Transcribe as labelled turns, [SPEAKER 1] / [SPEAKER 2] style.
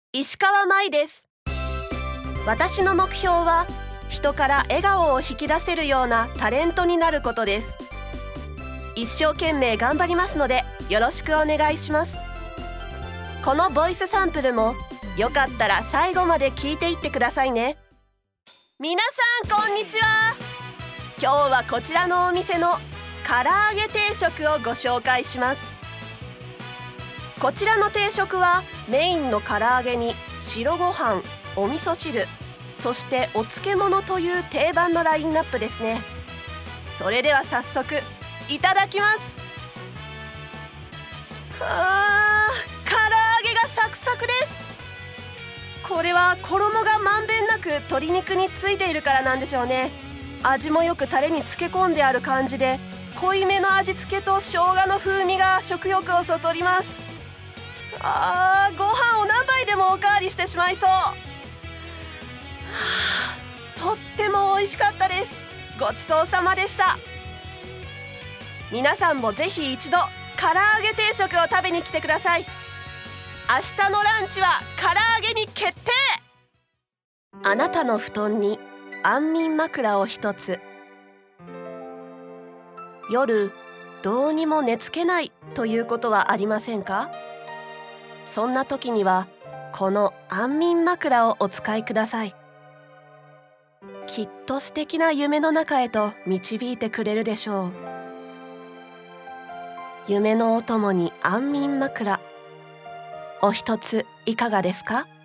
[SPEAKER 1] 石川舞です。私の目標は人から笑顔を引き出せるようなタレントになることです。一生懸命頑張りますのでよろしくお願いします。このボイスサンプルもよかったら最後まで聞いていってくださいね。皆さんこんにちは。今日はこちらのお店の唐揚げ定食をご紹介します。こちらの定食はメインの唐揚げに白ご飯、お味噌汁、そしてお漬物という定番のラインナップですね。それでは早速いただきます。唐揚げがサクサクです。これは衣がまんべんなく鶏肉についているからなんでしょうね。味もよくタレに漬け込んである感じで、濃いめの味付けと生姜の風味が食欲をそそります。ご飯を何杯でもおかわりしてしまいそう。とっても美味しかったです。ごちそうさまでした。皆さんもぜひ一度唐揚げ定食を食べに来てください。明日のランチは唐揚げに決定。あなたの布団に安眠枕を一つ。夜どうにも寝つけないということはありませんか？そんな時にはこの安眠枕をお使いください。きっと素敵な夢の中へと導いてくれるでしょう。夢のお供に安眠枕、お一ついかがですか？